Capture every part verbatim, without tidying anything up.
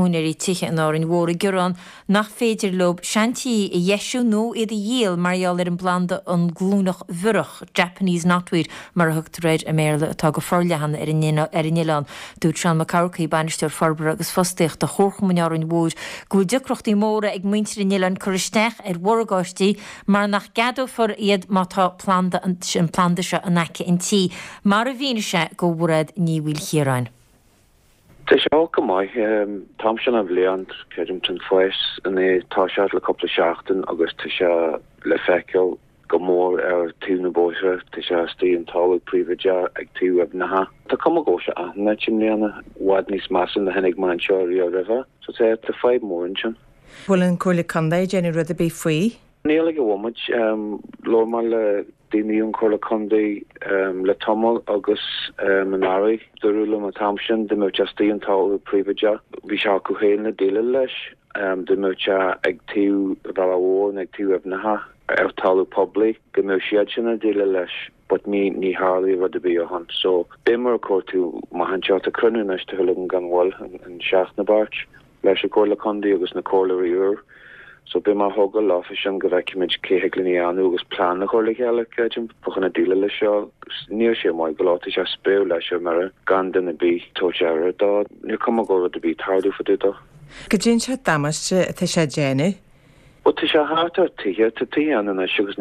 únarí tiche an árin mhór gurán nach féidir lob seantí i dhéisiú nó iad i dhéal marall ar an blanda an glúnach bhurach Japanese knotweed mar a thucht réid a méle atá go forlehan ar in Ilan dúd Sean McCarthy banisteir Farbara agus fosteocht a chorchmuneárin bhód go dicrochtaí móra ag muintir in Ilan chuiristeach ar wargáistí mar nach gadó for iad mátá planda an planda se an aice in tí mar a bhíine se go bhread ní bhfuil chiaráin. Tá seo go mai Tom sin a bhléant Keddington Foes in é tá se le coppla seachtain agus tá se le feiceil go mór ar túna bóise tá se stíí an tála príomhaide ag tú web natha. Tá cum go se ana sin léana wad níos masan na hennig man seoirí a river, so sé tá five mór in sin. Bhfuil an cúla condaid déanú rud a bí faoi? Níl go bhmuid lór mar le daoine chola condaí le tomol agus an áirí doúla a tamsin de mé justíí an tála príomhaide. Bhí se go héana na déile leis de mé ag tú bhela bhór ag tú web natha ar talú poblí go mé siad sin na déile leis, but ní ní hálaí rud a bí a han. So bé mar cóirtú má hanseo a crunú neis de thula an ganhil an seaach na bart leis a cóla condaí agus na cólaí úr. So be ma hogel láfi an go bheicimiid céheglíní anú agus plán na chola eile gaidim pochan na díile le seo níor sé mai go láta se spéú leis se mar gan den na bí tóteara dá ní cum go a bí tardú fa dúdá. Go dtín se damaiste tá sé déine? But tá se hátar tithe tá tí an na sigus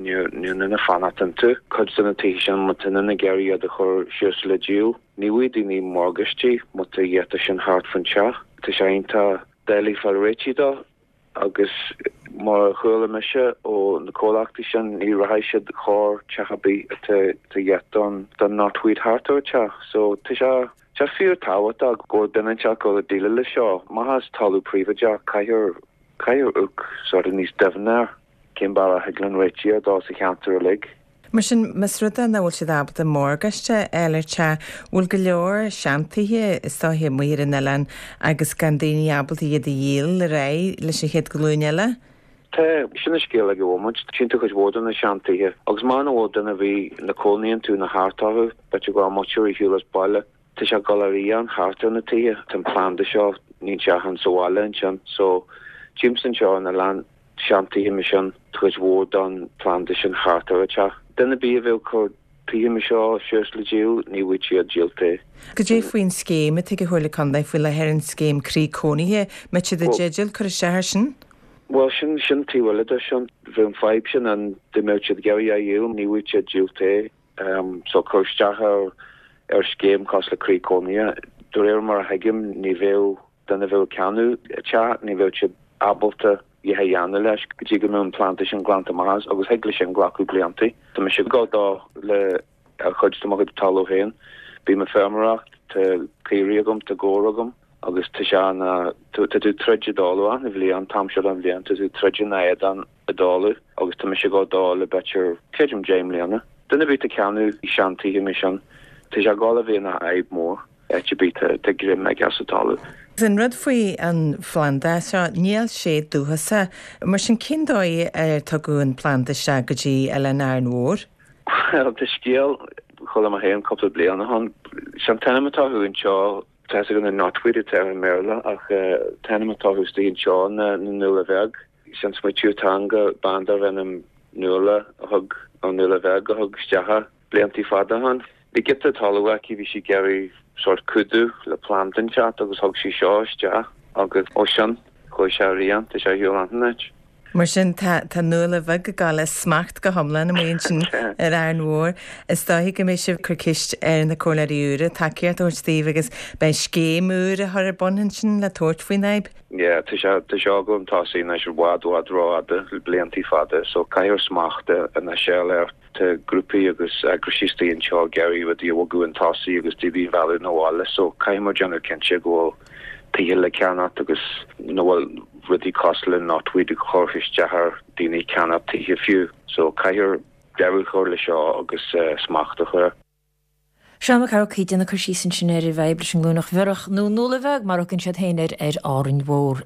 ní na fanatan tú chud san na tí an mat na geirí a chur sios le dú. Ní bhuií ní morgastí mu a dhéta sin hart fan teach. Tá sé einta délaí fall réití dá agus mar chuile meise ó na cólaachtaí sin ní rahaisiad chóir techabí te dhétan don knotweed hartar te. So tá se se fiú táhat a go denna te go a díile le seo. Má has talú príomhaide caiir caiir ug sort níos defnar cin bar a heglan réití dá sa cheantar a lig. Mar sin mas ruda na bhfuil siad abad a mórgaiste eileirte bhfuil go leor seantaithe is táithe muir in Ilan agus gan daoine abaltaí iad a dhéal le ré leis an chéad glúineile? Tá sinna scéal go bhmuid tínta chuid bhór na seantaithe agus má na bhór na bhí na cónaíonn tú na háartáthe bete go muúir hiúlas bailile. Tá se galerí an háartar na taithe tan plán de seo ní teach an soáile an sin, so Jimson seo na land seantaithe me sin chuid bhór don plán de sin háartar a teach. Denna bí a bheith chu taithe me seo sios le díal ní bhuiid siad díalta. Go dé faoin scéim a tuige thuirla condaid fuil le hear an scéim crí cónaithe me siad a déideal chu seair sin? Well sin sin tíhile sin bhím feib sin an de mé siad geirí a dhéal ní bhuiid siad díalta so chuisteach ar ar scéim cos le crí cónaithe. Dú réir mar heigim ní bhéh denna bheith ceanú te ní bhéh siad abalta I ha janne leis go dtí go mún planta sin glanta más agus hegle sin glacu bliantaí. Tá me si gádá le ar chuidsta agad taló héin, bí me fermaracht te céiriagum te góragum agus te seanna tú treide dála na bhí an tam se an bblion tú treide naad an a dála agus tá me si gádá le betir céidirm James Leanna. Duna bí a ceanú I seantaí me sin te se gála bhí na aib mór ete bí te grim me gasatála. An rud faoi an Flanda seo níl sé dúhasa mar sin cindóid ar tugu an planta se go dtí eile ná an mhór? Well, tá scéal chola a héan coppla bliana han sean tenamatá an seo te gan na knotweed te an méle ach tenamatá stíon seo na nula bheag sean mai tútanga bandar an nula thug an nula bheag a thug steacha bliantí fada han. Ní get a talhaí bhí si geirí sort cudú le plantain teat agus thug sí seo ste agus ó sin chuir se rion tá sé hiú annet. Mar sin tá nula bheith go gála smacht go thomlan am aon sin ar an mhór. Is táigh go mééis sibh chucist ar na cólaí úra takeíart ó Steve agus bei scéim úr a thar bonhan sin le tuairt faoin naib? Ja, tá se go an tásaí na se bhád a ráda le bliantí fada, so caiir smachta a na se leir te grúpi agus agrasístaí an seo geirí a dí bhgu an tásaí agus tí bhí bhealú nóháile, so caiimar deanna cin se go taithe le ceannat agus nóhfuil rudí cosla knotweed chorfiis dehar daoine ceannat taithe fiú, so caiir deirú chóir le seo agus smachta chuir. Sean McCarthy déanna chuirsí san sin ar bheith bris an glúnach bhirach nó nula bheag mar cinn siad héanaar ar áireann mhór.